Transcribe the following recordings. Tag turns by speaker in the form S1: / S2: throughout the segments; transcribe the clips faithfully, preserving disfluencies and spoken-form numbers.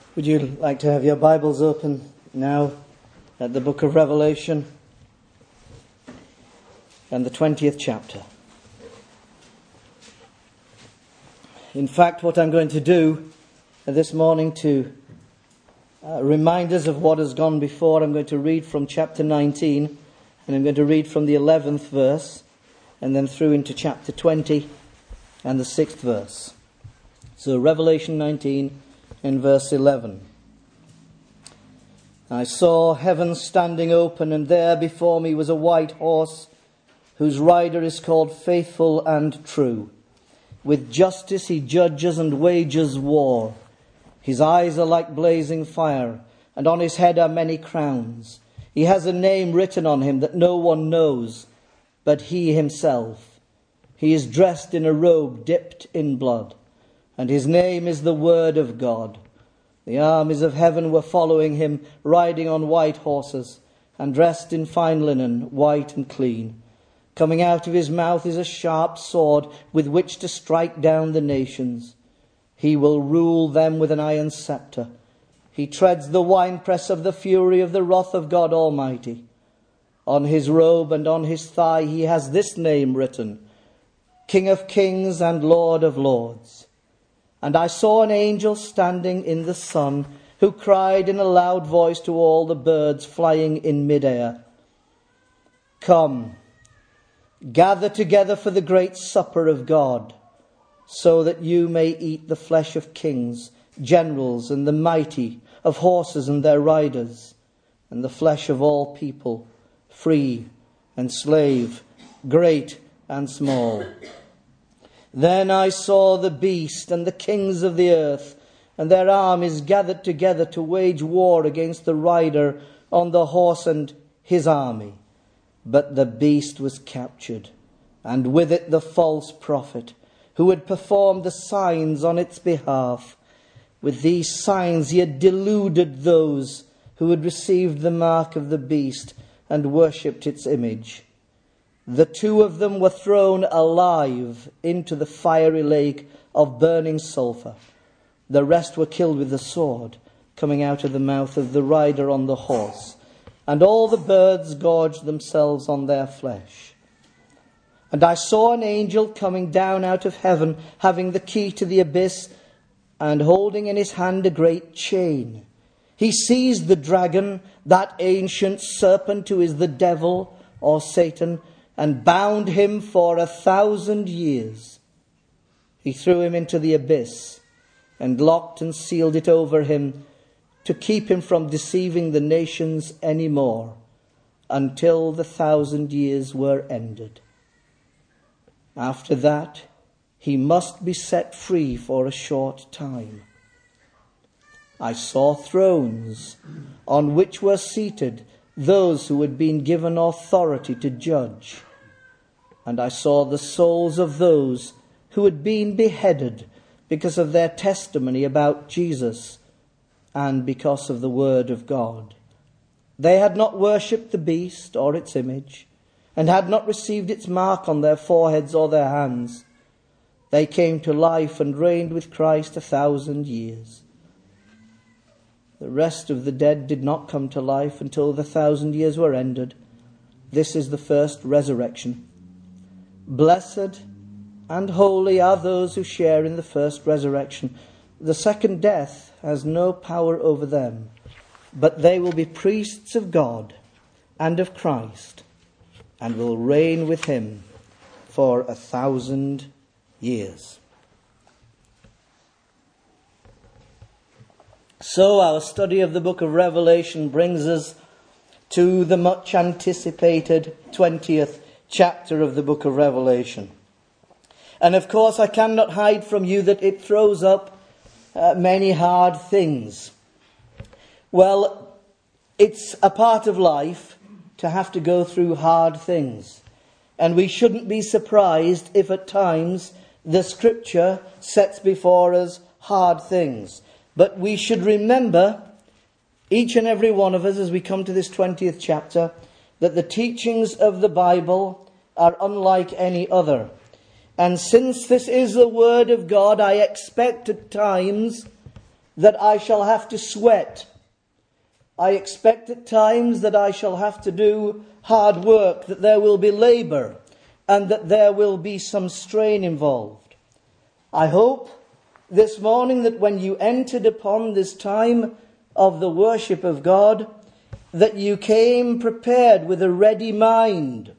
S1: Would you like to have your Bibles open now at the book of Revelation and the twentieth chapter? In fact, what I'm going to do this morning to uh, remind us of what has gone before, I'm going to read from chapter nineteen, and I'm going to read from the eleventh verse and then through into chapter twenty and the sixth verse. So Revelation nineteen in verse eleven. I saw heaven standing open, and there before me was a white horse, whose rider is called Faithful and True. With justice he judges and wages war. His eyes are like blazing fire, and on his head are many crowns. He has a name written on him that no one knows but he himself. He is dressed in a robe dipped in blood, and his name is the Word of God. The armies of heaven were following him, riding on white horses, and dressed in fine linen, white and clean. Coming out of his mouth is a sharp sword, with which to strike down the nations. He will rule them with an iron scepter. He treads the winepress of the fury of the wrath of God Almighty. On his robe and on his thigh he has this name written: King of Kings and Lord of Lords. And I saw an angel standing in the sun, who cried in a loud voice to all the birds flying in mid-air, Come, gather together for the great supper of God, so that you may eat the flesh of kings, generals, and the mighty, of horses and their riders, and the flesh of all people, free and slave, great and small. Then I saw the beast and the kings of the earth, and their armies gathered together to wage war against the rider on the horse and his army. But the beast was captured, and with it the false prophet, who had performed the signs on its behalf. With these signs he had deluded those who had received the mark of the beast and worshipped its image. The two of them were thrown alive into the fiery lake of burning sulfur. The rest were killed with the sword coming out of the mouth of the rider on the horse, and all the birds gorged themselves on their flesh. And I saw an angel coming down out of heaven, having the key to the abyss, and holding in his hand a great chain. He seized the dragon, that ancient serpent who is the devil or Satan, and bound him for a thousand years. He threw him into the abyss, and locked and sealed it over him, to keep him from deceiving the nations any more, until the thousand years were ended. After that, he must be set free for a short time. I saw thrones on which were seated those who had been given authority to judge. And I saw the souls of those who had been beheaded because of their testimony about Jesus and because of the word of God. They had not worshipped the beast or its image, and had not received its mark on their foreheads or their hands. They came to life and reigned with Christ a thousand years. The rest of the dead did not come to life until the thousand years were ended. This is the first resurrection. Blessed and holy are those who share in the first resurrection. The second death has no power over them, but they will be priests of God and of Christ, and will reign with him for a thousand years. So our study of the book of Revelation brings us to the much anticipated twentieth chapter of the book of Revelation. And of course I cannot hide from you that it throws up uh, many hard things. Well, it's a part of life to have to go through hard things. And we shouldn't be surprised if at times the scripture sets before us hard things. But we should remember, each and every one of us, as we come to this twentieth chapter, that the teachings of the Bible are unlike any other. And since this is the Word of God, I expect at times that I shall have to sweat. I expect at times that I shall have to do hard work, that there will be labour, and that there will be some strain involved. I hope this morning that when you entered upon this time of the worship of God, that you came prepared with a ready mind.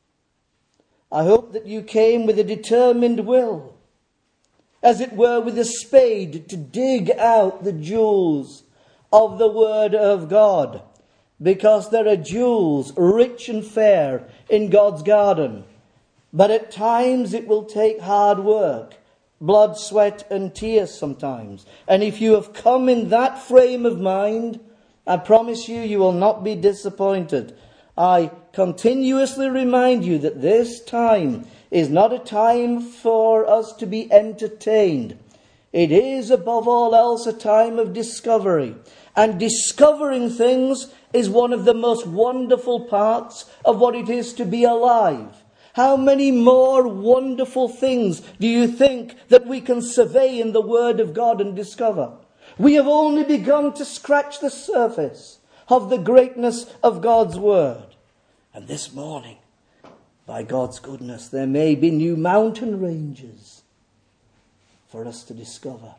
S1: I hope that you came with a determined will, as it were with a spade to dig out the jewels of the Word of God, because there are jewels rich and fair in God's garden. But at times it will take hard work, blood, sweat and tears sometimes. And if you have come in that frame of mind, I promise you, you will not be disappointed. I continuously remind you that this time is not a time for us to be entertained. It is above all else a time of discovery. And discovering things is one of the most wonderful parts of what it is to be alive. How many more wonderful things do you think that we can survey in the Word of God and discover? We have only begun to scratch the surface of the greatness of God's Word. And this morning, by God's goodness, there may be new mountain ranges for us to discover.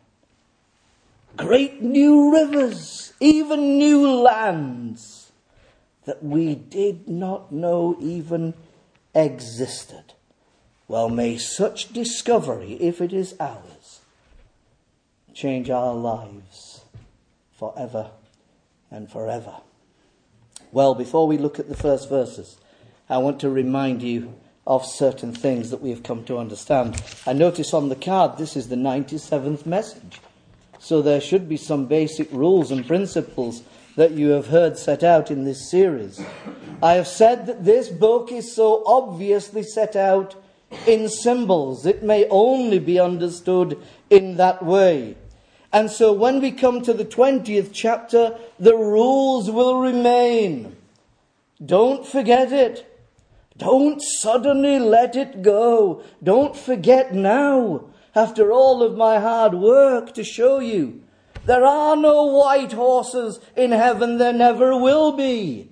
S1: Great new rivers, even new lands that we did not know even existed. Well, may such discovery, if it is ours, change our lives forever and forever. Well, before we look at the first verses, I want to remind you of certain things that we have come to understand. I notice on the card this is the ninety-seventh message. So there should be some basic rules and principles that you have heard set out in this series. I have said that this book is so obviously set out in symbols. It may only be understood in that way. And so when we come to the twentieth chapter, the rules will remain. Don't forget it. Don't suddenly let it go. Don't forget now, after all of my hard work to show you. There are no white horses in heaven. There never will be.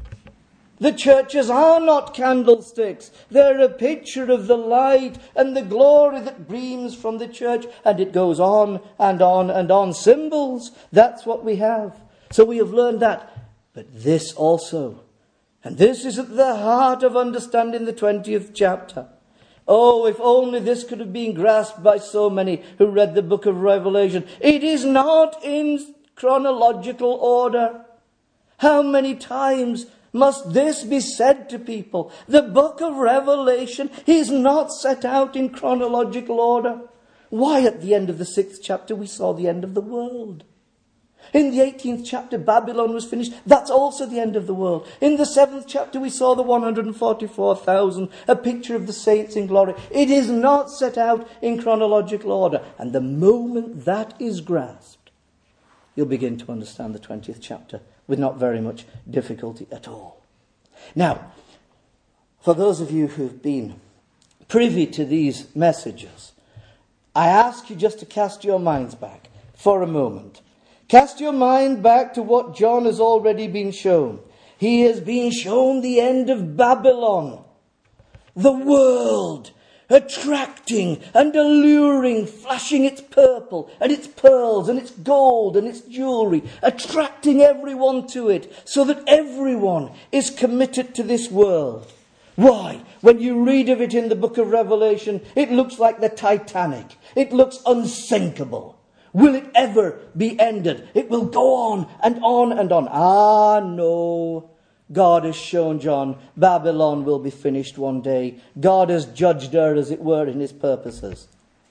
S1: The churches are not candlesticks. They're a picture of the light and the glory that beams from the church. And it goes on and on and on. Symbols, that's what we have. So we have learned that. But this also. And this is at the heart of understanding the twentieth chapter. Oh, if only this could have been grasped by so many who read the book of Revelation. It is not in chronological order. How many times must this be said to people? The book of Revelation is not set out in chronological order. Why, at the end of the sixth chapter, we saw the end of the world. In the eighteenth chapter, Babylon was finished. That's also the end of the world. In the seventh chapter, we saw the one hundred forty-four thousand, a picture of the saints in glory. It is not set out in chronological order. And the moment that is grasped, you'll begin to understand the twentieth chapter with not very much difficulty at all. Now, for those of you who've been privy to these messages, I ask you just to cast your minds back for a moment. Cast your mind back to what John has already been shown. He has been shown the end of Babylon. The world, attracting and alluring, flashing its purple and its pearls and its gold and its jewelry, attracting everyone to it so that everyone is committed to this world. Why? When you read of it in the book of Revelation, it looks like the Titanic. It looks unsinkable. Will it ever be ended? It will go on and on and on. Ah, no. God has shown John Babylon will be finished one day. God has judged her, as it were, in his purposes.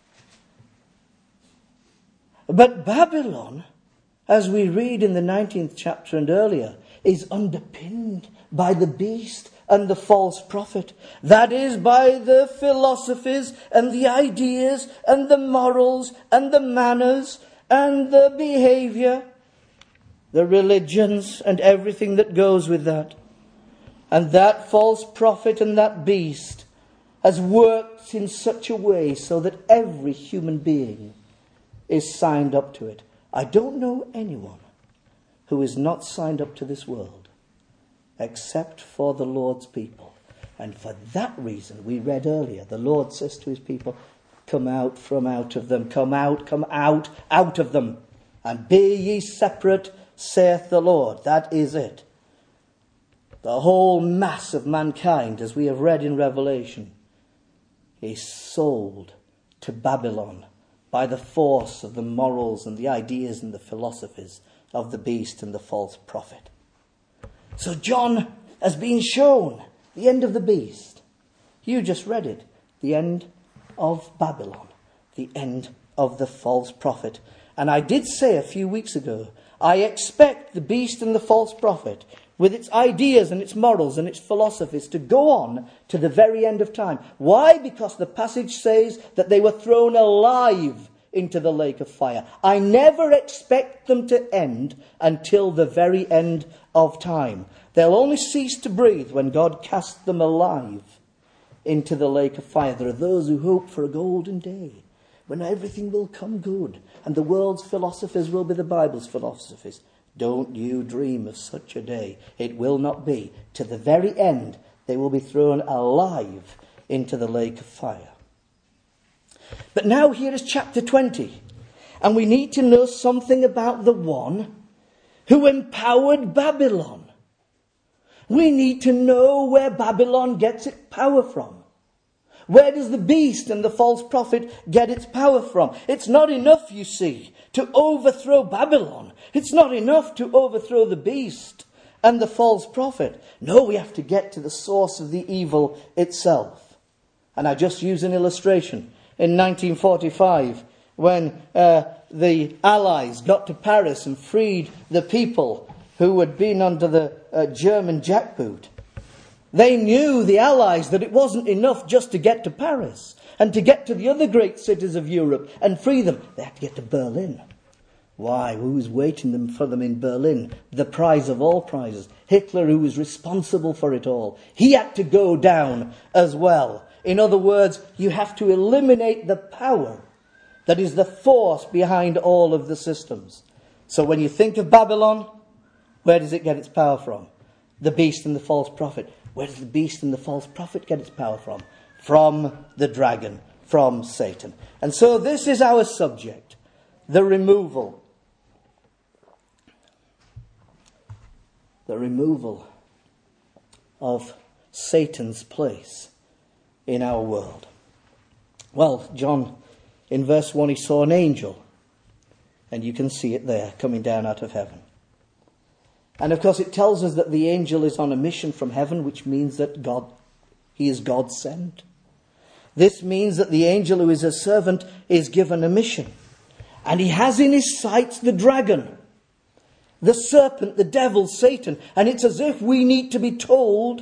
S1: But Babylon, as we read in the nineteenth chapter and earlier, is underpinned by the beast and the false prophet. That is, by the philosophies and the ideas and the morals and the manners and the behavior, the religions and everything that goes with that. And that false prophet and that beast has worked in such a way so that every human being is signed up to it. I don't know anyone who is not signed up to this world except for the Lord's people. And for that reason, we read earlier, the Lord says to his people, come out from out of them, come out, come out, out of them, and be ye separate, saith the Lord. That is it. The whole mass of mankind, as we have read in Revelation, is sold to Babylon by the force of the morals and the ideas and the philosophies of the beast and the false prophet. So John has been shown the end of the beast. You just read it. The end of Babylon. The end of the false prophet. And I did say a few weeks ago, I expect the beast and the false prophet, with its ideas and its morals and its philosophies, to go on to the very end of time. Why? Because the passage says that they were thrown alive into the lake of fire. I never expect them to end until the very end of time. They'll only cease to breathe when God casts them alive into the lake of fire. There are those who hope for a golden day when everything will come good and the world's philosophies will be the Bible's philosophies. Don't you dream of such a day. It will not be. To the very end, they will be thrown alive into the lake of fire. But now here is chapter twenty. And we need to know something about the one who empowered Babylon. We need to know where Babylon gets its power from. Where does the beast and the false prophet get its power from? It's not enough, you see, to overthrow Babylon. It's not enough to overthrow the beast and the false prophet. No, we have to get to the source of the evil itself. And I just use an illustration. In nineteen forty-five, when uh, the Allies got to Paris and freed the people who had been under the uh, German jackboot, they knew, the Allies, that it wasn't enough just to get to Paris and to get to the other great cities of Europe and free them. They had to get to Berlin. Why? Who was waiting them for them in Berlin? The prize of all prizes. Hitler, who was responsible for it all. He had to go down as well. In other words, you have to eliminate the power that is the force behind all of the systems. So when you think of Babylon, where does it get its power from? The beast and the false prophet. Where does the beast and the false prophet get its power from? From the dragon, from Satan. And so this is our subject, the removal. The removal of Satan's place in our world. Well, John, in verse one, he saw an angel. And you can see it there, coming down out of heaven. And of course it tells us that the angel is on a mission from heaven, which means that God, he is God sent. This means that the angel who is a servant is given a mission. And he has in his sights the dragon, the serpent, the devil, Satan. And it's as if we need to be told,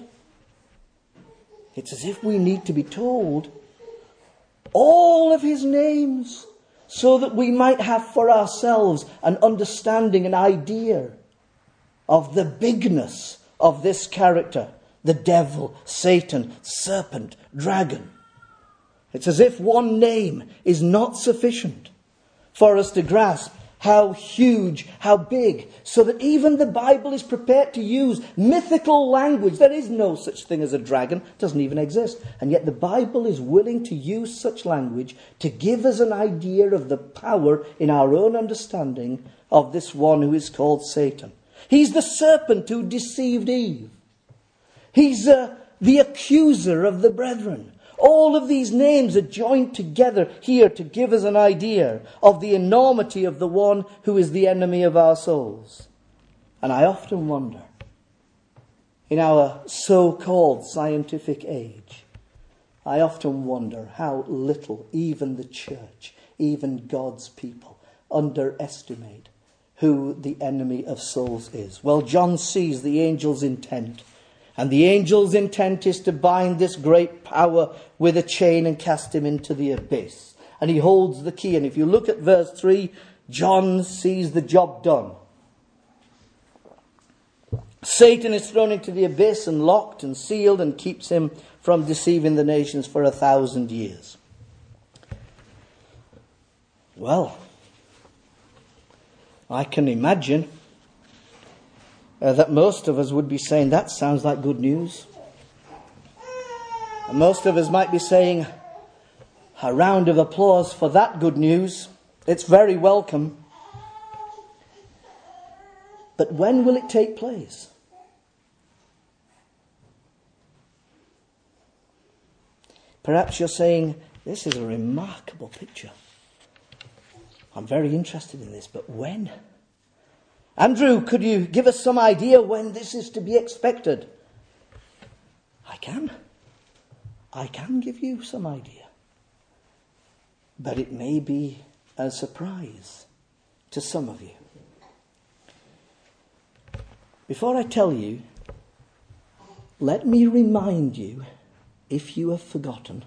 S1: it's as if we need to be told all of his names, so that we might have for ourselves an understanding, an idea of the bigness of this character, the devil, Satan, serpent, dragon. It's as if one name is not sufficient for us to grasp how huge, how big, so that even the Bible is prepared to use mythical language. There is no such thing as a dragon, it doesn't even exist. And yet the Bible is willing to use such language to give us an idea of the power in our own understanding of this one who is called Satan. He's the serpent who deceived Eve. He's uh, the accuser of the brethren. All of these names are joined together here to give us an idea of the enormity of the one who is the enemy of our souls. And I often wonder, in our so-called scientific age, I often wonder how little even the church, even God's people, underestimate who the enemy of souls is. Well, John sees the angel's intent. And the angel's intent is to bind this great power with a chain and cast him into the abyss. And he holds the key. And if you look at verse three, John sees the job done. Satan is thrown into the abyss and locked and sealed and keeps him from deceiving the nations for a thousand years. Well, I can imagine uh, that most of us would be saying, that sounds like good news. And most of us might be saying, a round of applause for that good news. It's very welcome. But when will it take place? Perhaps you're saying, this is a remarkable picture. I'm very interested in this, but when? Andrew, could you give us some idea when this is to be expected? I can. I can give you some idea. But it may be a surprise to some of you. Before I tell you, let me remind you, if you have forgotten,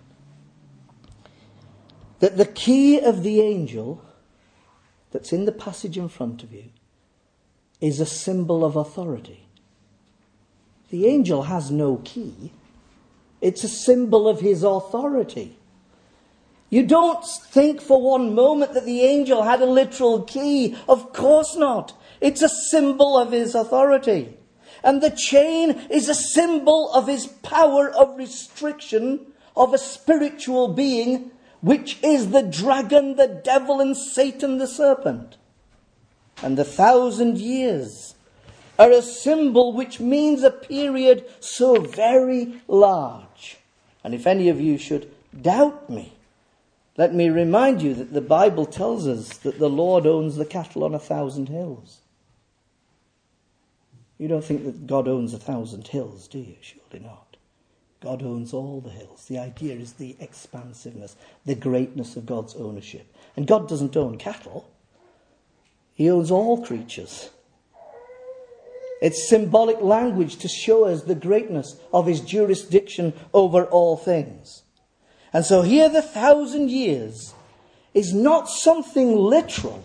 S1: that the key of the angel that's in the passage in front of you is a symbol of authority. The angel has no key. It's a symbol of his authority. You don't think for one moment that the angel had a literal key. Of course not. It's a symbol of his authority. And the chain is a symbol of his power of restriction of a spiritual being, which is the dragon, the devil, and Satan the serpent. And the thousand years are a symbol which means a period so very large. And if any of you should doubt me, let me remind you that the Bible tells us that the Lord owns the cattle on a thousand hills. You don't think that God owns a thousand hills, do you? Surely not. God owns all the hills. The idea is the expansiveness, the greatness of God's ownership. And God doesn't own cattle. He owns all creatures. It's symbolic language to show us the greatness of his jurisdiction over all things. And so here the thousand years is not something literal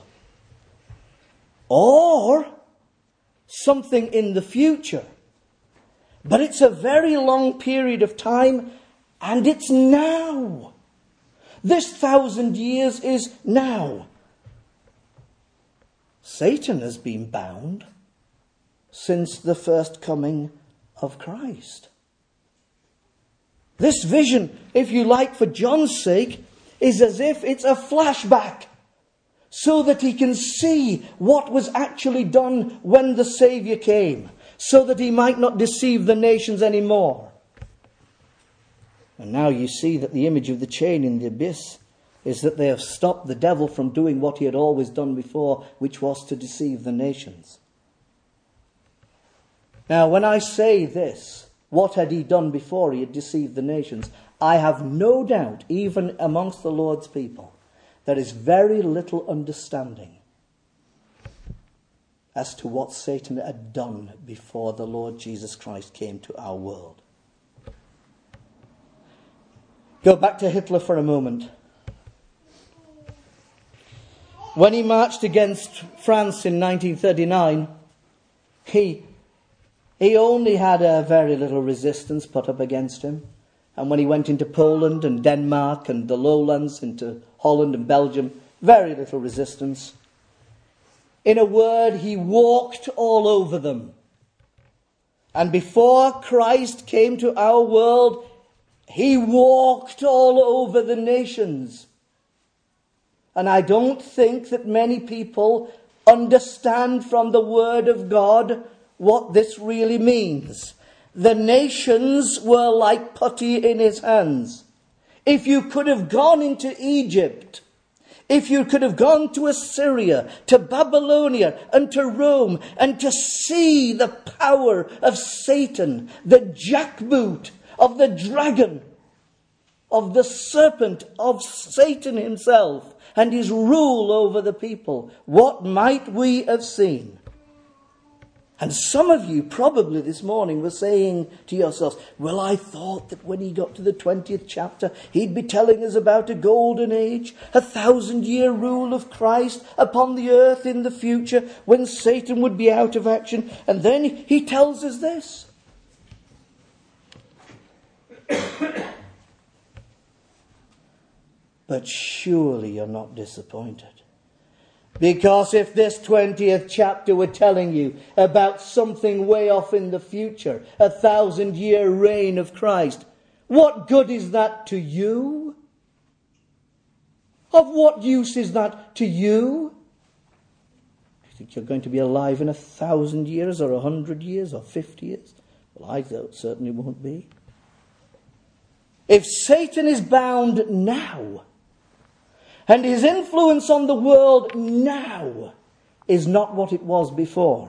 S1: or something in the future, but it's a very long period of time, and it's now. This thousand years is now. Satan has been bound since the first coming of Christ. This vision, if you like, for John's sake, is as if it's a flashback, so that he can see what was actually done when the Saviour came, so that he might not deceive the nations anymore. And now you see that the image of the chain in the abyss is that they have stopped the devil from doing what he had always done before, which was to deceive the nations. Now, when I say this, what had he done before he had deceived the nations? I have no doubt, even amongst the Lord's people, there is very little understanding as to what Satan had done before the Lord Jesus Christ came to our world. Go back to Hitler for a moment. When he marched against France in nineteen thirty-nine, he, he only had a very little resistance put up against him. And when he went into Poland and Denmark and the lowlands, into Holland and Belgium, very little resistance. In a word, he walked all over them. And before Christ came to our world, he walked all over the nations. And I don't think that many people understand from the Word of God what this really means. The nations were like putty in his hands. If you could have gone into Egypt, if you could have gone to Assyria, to Babylonia, and to Rome, and to see the power of Satan, the jackboot of the dragon, of the serpent, of Satan himself, and his rule over the people, what might we have seen? And some of you probably this morning were saying to yourselves, well, I thought that when he got to the twentieth chapter, he'd be telling us about a golden age, a thousand-year rule of Christ upon the earth in the future, when Satan would be out of action. And then he tells us this. But surely you're not disappointed. Because if this twentieth chapter were telling you about something way off in the future, a thousand year reign of Christ, what good is that to you? Of what use is that to you? Do you think you're going to be alive in a thousand years or a hundred years or fifty years? Well, I certainly won't be. If Satan is bound now, and his influence on the world now is not what it was before,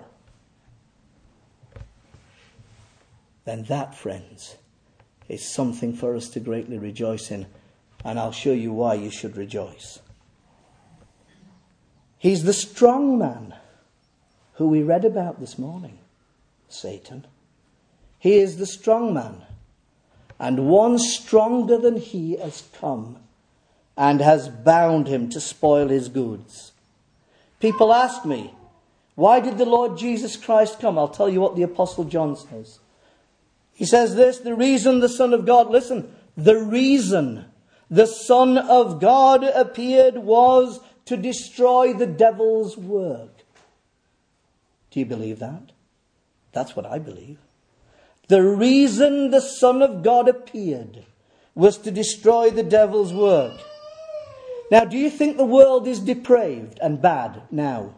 S1: then that, friends, is something for us to greatly rejoice in. And I'll show you why you should rejoice. He's the strong man who we read about this morning, Satan. He is the strong man. And one stronger than he has come and has bound him to spoil his goods. People ask me, why did the Lord Jesus Christ come? I'll tell you what the Apostle John says. He says this, the reason the Son of God, listen, the reason the Son of God appeared was to destroy the devil's work. Do you believe that? That's what I believe. The reason the Son of God appeared was to destroy the devil's work. Now, do you think the world is depraved and bad now?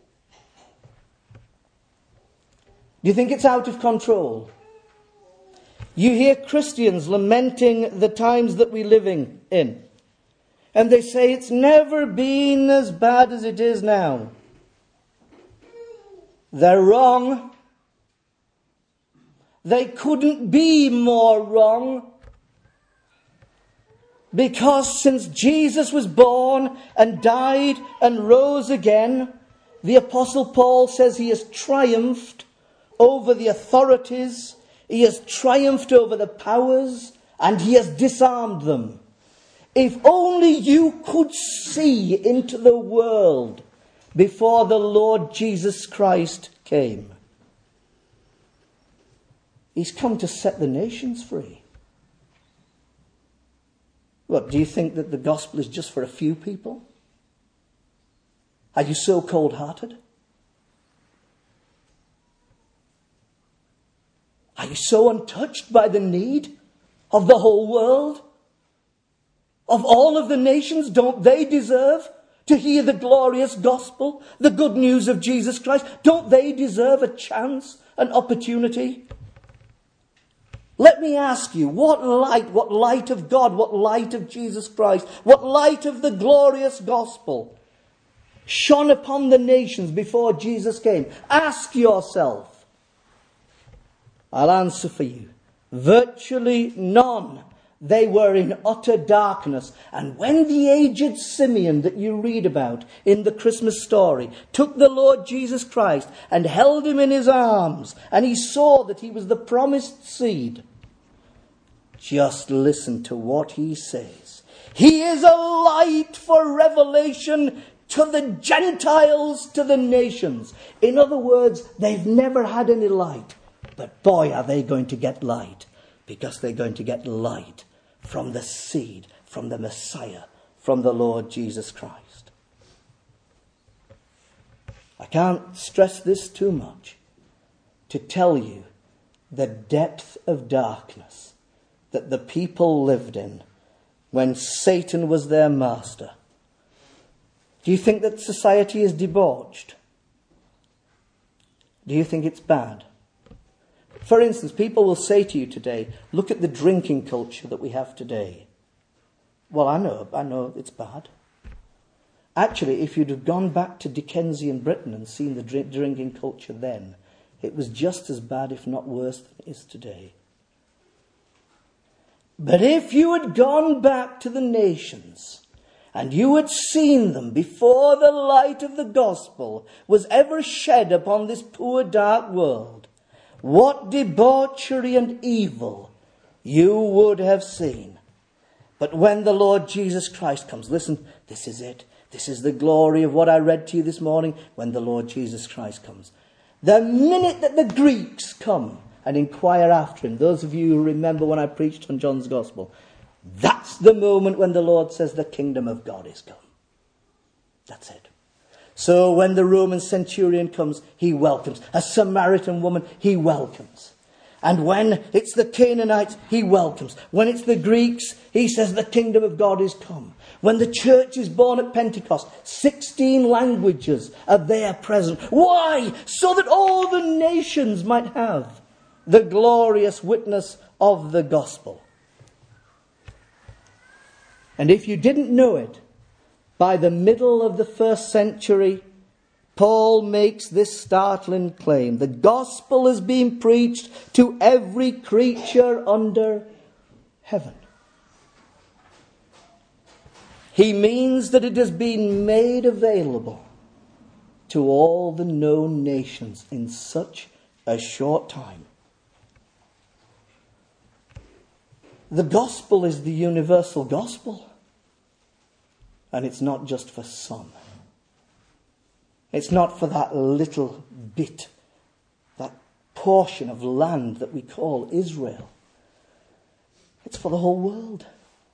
S1: Do you think it's out of control? You hear Christians lamenting the times that we're living in. And they say it's never been as bad as it is now. They're wrong. They couldn't be more wrong. Because since Jesus was born and died and rose again, the Apostle Paul says he has triumphed over the authorities, he has triumphed over the powers, and he has disarmed them. If only you could see into the world before the Lord Jesus Christ came. He's come to set the nations free. What, do you think that the gospel is just for a few people? Are you so cold-hearted? Are you so untouched by the need of the whole world? Of all of the nations, don't they deserve to hear the glorious gospel, the good news of Jesus Christ? Don't they deserve a chance, an opportunity? Let me ask you, what light, what light of God, what light of Jesus Christ, what light of the glorious gospel shone upon the nations before Jesus came? Ask yourself. I'll answer for you. Virtually none. They were in utter darkness. And when the aged Simeon that you read about in the Christmas story took the Lord Jesus Christ and held him in his arms, and he saw that he was the promised seed, just listen to what he says. He is a light for revelation to the Gentiles, to the nations. In other words, they've never had any light. But boy, are they going to get light. Because they're going to get light from the seed, from the Messiah, from the Lord Jesus Christ. I can't stress this too much to tell you the depth of darkness that the people lived in when Satan was their master. Do you think that society is debauched? Do you think it's bad? For instance, people will say to you today, look at the drinking culture that we have today. Well, I know, I know it's bad. Actually, if you'd have gone back to Dickensian Britain and seen the drink, drinking culture then, it was just as bad, if not worse, than it is today. But if you had gone back to the nations and you had seen them before the light of the gospel was ever shed upon this poor dark world, what debauchery and evil you would have seen. But when the Lord Jesus Christ comes, listen, this is it. This is the glory of what I read to you this morning. When the Lord Jesus Christ comes, the minute that the Greeks come and inquire after him, those of you who remember when I preached on John's Gospel, that's the moment when the Lord says the kingdom of God is come. That's it. So when the Roman centurion comes, he welcomes. A Samaritan woman, he welcomes. And when it's the Canaanites, he welcomes. When it's the Greeks, he says the kingdom of God is come. When the church is born at Pentecost, sixteen languages are there present. Why? So that all the nations might have the glorious witness of the gospel. And if you didn't know it, by the middle of the first century, Paul makes this startling claim. The gospel is being preached to every creature under heaven. He means that it has been made available to all the known nations in such a short time. The gospel is the universal gospel. And it's not just for some. It's not for that little bit, that portion of land that we call Israel. It's for the whole world.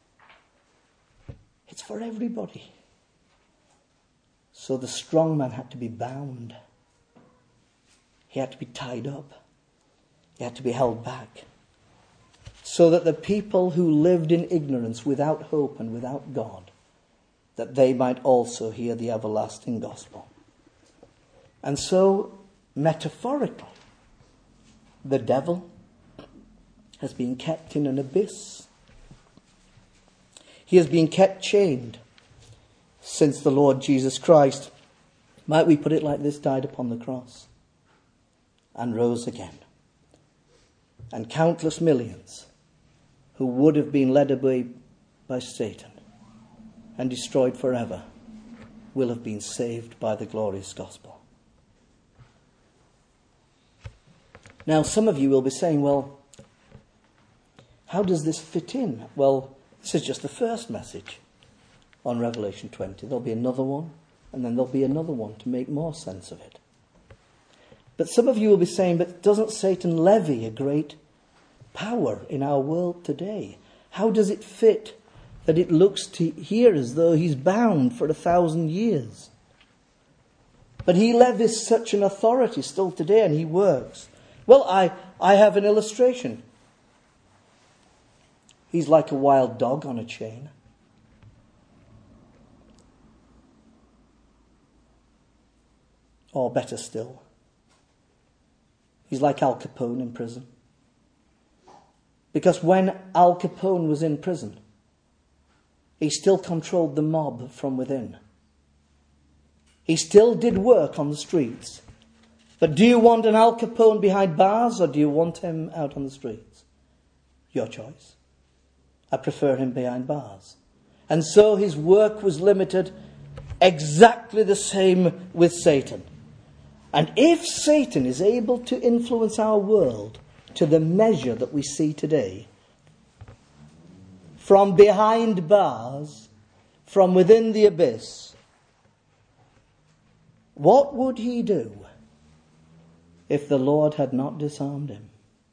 S1: It's for everybody. So the strong man had to be bound. He had to be tied up. He had to be held back. So that the people who lived in ignorance, without hope and without God, that they might also hear the everlasting gospel. And so, metaphorically, the devil has been kept in an abyss. He has been kept chained since the Lord Jesus Christ, might we put it like this, died upon the cross and rose again. And countless millions who would have been led away by Satan and destroyed forever will have been saved by the glorious gospel. Now, some of you will be saying, well, how does this fit in? Well, this is just the first message on Revelation twenty. There'll be another one, and then there'll be another one to make more sense of it. But some of you will be saying, but doesn't Satan levy a great power in our world today? How does it fit that it looks to here as though he's bound for a thousand years? But he levies such an authority still today, and he works. Well, I, I have an illustration. He's like a wild dog on a chain. Or better still, he's like Al Capone in prison. Because when Al Capone was in prison, he still controlled the mob from within. He still did work on the streets. But do you want an Al Capone behind bars, or do you want him out on the streets? Your choice. I prefer him behind bars. And so his work was limited, exactly the same with Satan. And if Satan is able to influence our world to the measure that we see today, from behind bars, from within the abyss, what would he do if the Lord had not disarmed him?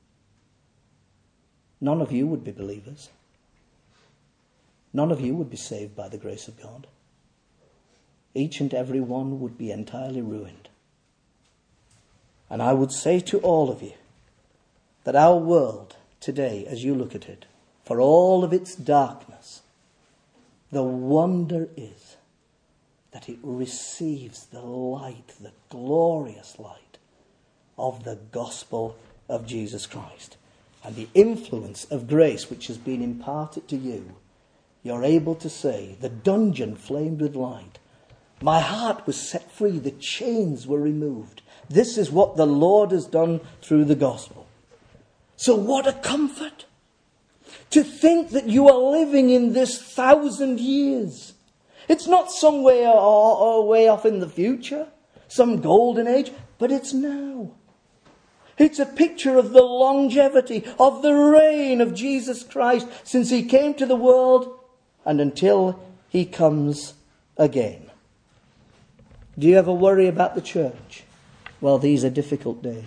S1: None of you would be believers. None of you would be saved by the grace of God. Each and every one would be entirely ruined. And I would say to all of you that our world today, as you look at it, for all of its darkness, the wonder is that it receives the light, the glorious light of the gospel of Jesus Christ. And the influence of grace which has been imparted to you, you're able to say, the dungeon flamed with light. My heart was set free, the chains were removed. This is what the Lord has done through the gospel. So what a comfort to think that you are living in this thousand years. It's not some way, or, or way off in the future, some golden age, but it's now. It's a picture of the longevity of the reign of Jesus Christ since he came to the world and until he comes again. Do you ever worry about the church? Well, these are difficult days.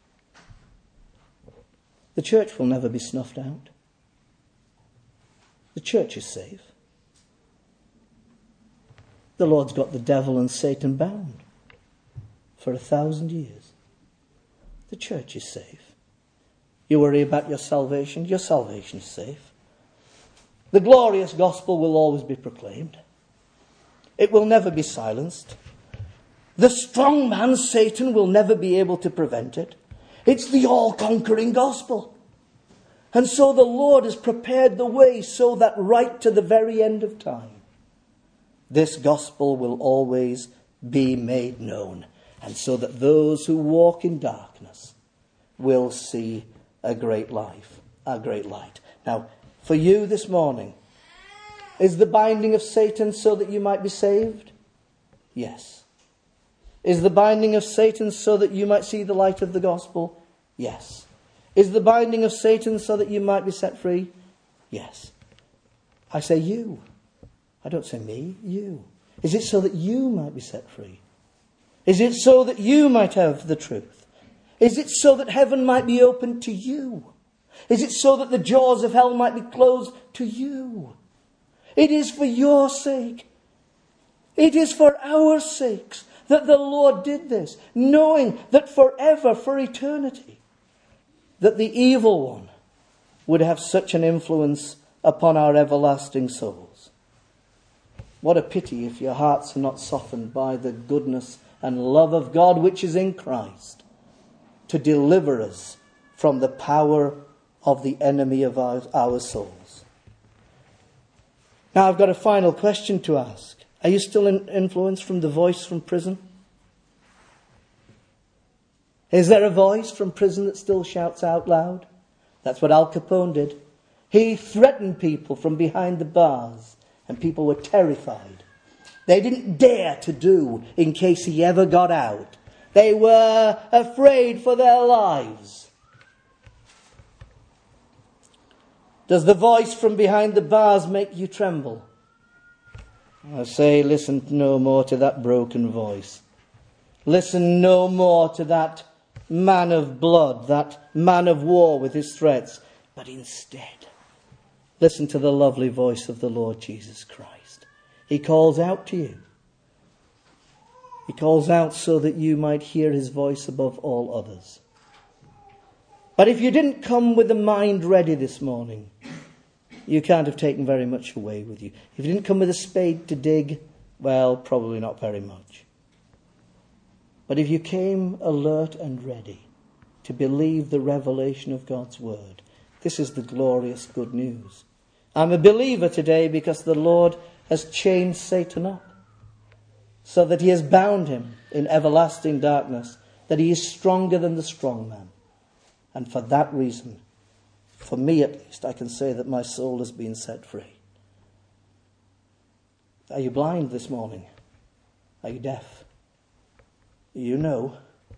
S1: The church will never be snuffed out. The church is safe. The Lord's got the devil and Satan bound for a thousand years. The church is safe. You worry about your salvation, your salvation is safe. The glorious gospel will always be proclaimed. It will never be silenced. The strong man, Satan, will never be able to prevent it. It's the all-conquering gospel. And so the Lord has prepared the way so that right to the very end of time, this gospel will always be made known. And so that those who walk in darkness will see a great life, a great light. Now, for you this morning, is the binding of Satan so that you might be saved? Yes. Is the binding of Satan so that you might see the light of the gospel? Yes. Is the binding of Satan so that you might be set free? Yes. I say you. I don't say me, you. Is it so that you might be set free? Is it so that you might have the truth? Is it so that heaven might be opened to you? Is it so that the jaws of hell might be closed to you? It is for your sake. It is for our sakes that the Lord did this, knowing that forever, for eternity, that the evil one would have such an influence upon our everlasting souls. What a pity if your hearts are not softened by the goodness and love of God which is in Christ to deliver us from the power of the enemy of our, our souls. Now I've got a final question to ask. Are you still in, influenced from the voice from prison? Is there a voice from prison that still shouts out loud? That's what Al Capone did. He threatened people from behind the bars, and people were terrified. They didn't dare to do in case he ever got out. They were afraid for their lives. Does the voice from behind the bars make you tremble? I say, listen no more to that broken voice. Listen no more to that man of blood, that man of war with his threats. But instead, listen to the lovely voice of the Lord Jesus Christ. He calls out to you. He calls out so that you might hear his voice above all others. But if you didn't come with the mind ready this morning, you can't have taken very much away with you. If you didn't come with a spade to dig, well, probably not very much. But if you came alert and ready to believe the revelation of God's word, this is the glorious good news. I'm a believer today because the Lord has chained Satan up, so that he has bound him in everlasting darkness, that he is stronger than the strong man. And for that reason, for me at least, I can say that my soul has been set free. Are you blind this morning? Are you deaf? You know,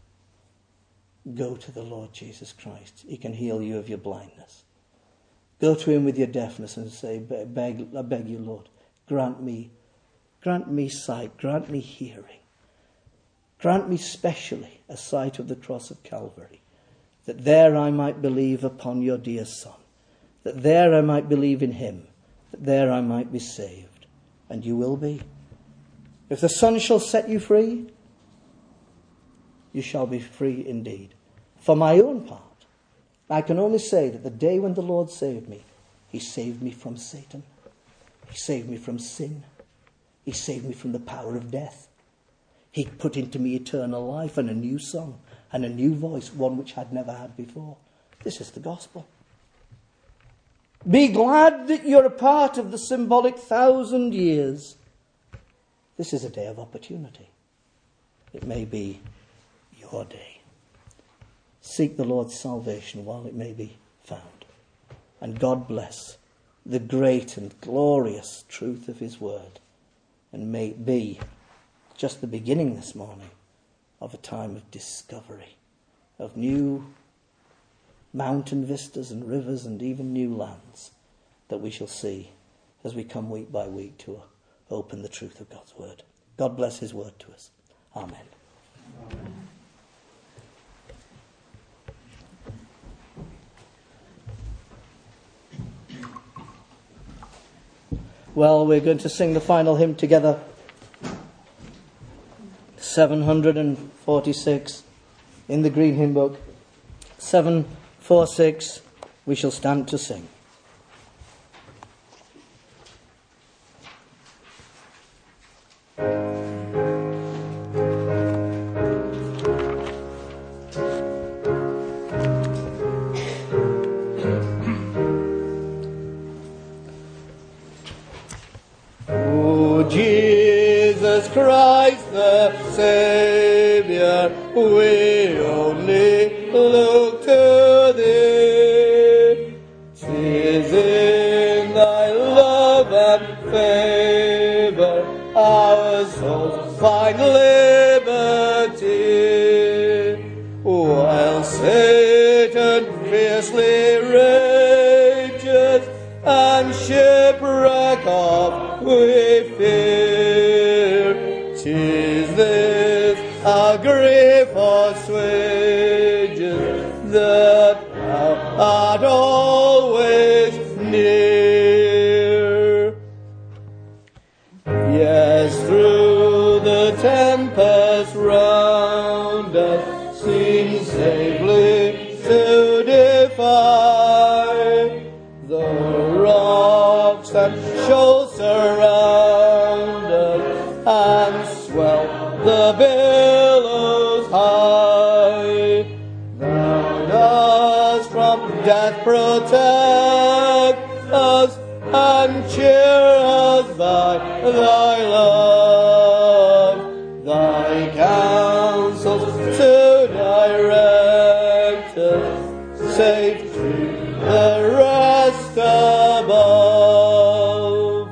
S1: go to the Lord Jesus Christ. He can heal you of your blindness. Go to him with your deafness and say, beg, I beg you, Lord, grant me, grant me sight, grant me hearing. Grant me specially a sight of the cross of Calvary, that there I might believe upon your dear Son, that there I might believe in him, that there I might be saved. And you will be. If the Son shall set you free, you shall be free indeed. For my own part, I can only say that the day when the Lord saved me, he saved me from Satan. He saved me from sin. He saved me from the power of death. He put into me eternal life and a new song and a new voice, one which I'd never had before. This is the gospel. Be glad that you're a part of the symbolic thousand years. This is a day of opportunity. It may be your day. Seek the Lord's salvation while it may be found. And God bless the great and glorious truth of his word. And may it be just the beginning this morning of a time of discovery, of new mountain vistas and rivers and even new lands that we shall see as we come week by week to open the truth of God's word. God bless his word to us. Amen. Amen. Well, we're going to sing the final hymn together. seven hundred forty-six in the Green Hymn Book. seven forty-six, we shall stand to sing.
S2: Christ the Saviour, we only look to Thee. 'Tis in Thy love and favour our souls find liberty, while Satan fiercely rages and shipwreck of we fear. 'Tis this our grief assuages, that Thou art always near. Yes, through the tempest round us, seem safely to defy, the rocks and shoals surround us, and swell the billows high. Thou dost from death protect us, and cheer us by Thy love. Thy counsels to direct us, safe to the rest above.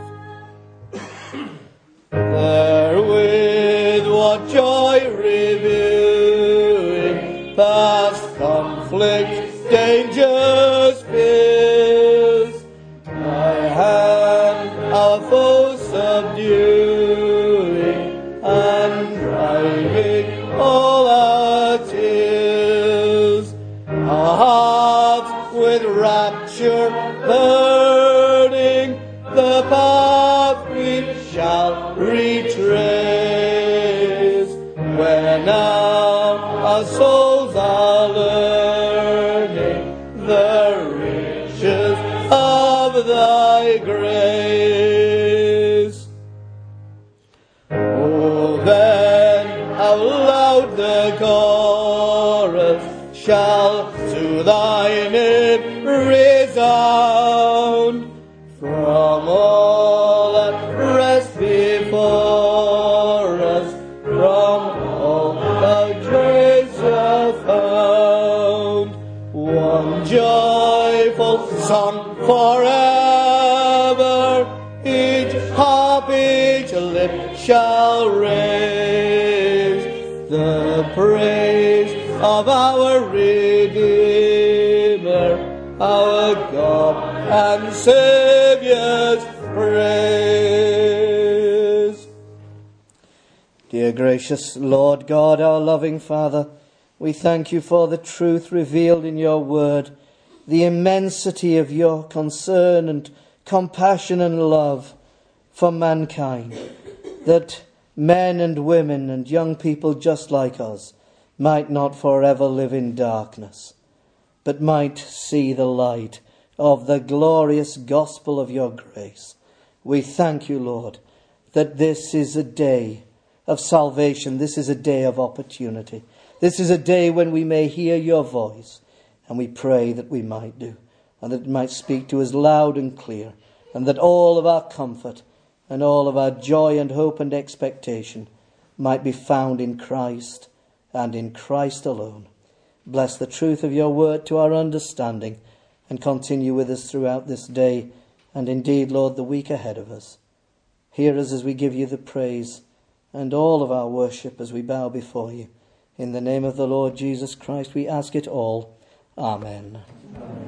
S2: Therewith what joy reviewing past conflict, dangers, fears, Thy hand our foes subduing, and driving all our tears. Our hearts with rapture burning, the path we shall retrace, where now our souls are learning the riches of Thy grace. Oh, then how loud the chorus shall to Thy name resound, from all at rest before us, from all Thy grace are found. One joyful song forever, each harp, each lip shall raise, the praise of our Redeemer, our God and Saviour's praise. Dear gracious Lord God, our loving Father, we thank You for the truth revealed in Your word, the immensity of Your concern and compassion and love for mankind, that men and women and young people just like us might not forever live in darkness, but might see the light of the glorious gospel of Your grace. We thank You, Lord, that this is a day of salvation. This is a day of opportunity. This is a day when we may hear Your voice, and we pray that we might do, and that it might speak to us loud and clear, and that all of our comfort and all of our joy and hope and expectation might be found in Christ and in Christ alone. Bless the truth of Your word to our understanding, and continue with us throughout this day, and indeed, Lord, the week ahead of us. Hear us as we give You the praise and all of our worship as we bow before You. In the name of the Lord Jesus Christ we ask it all. Amen. Amen.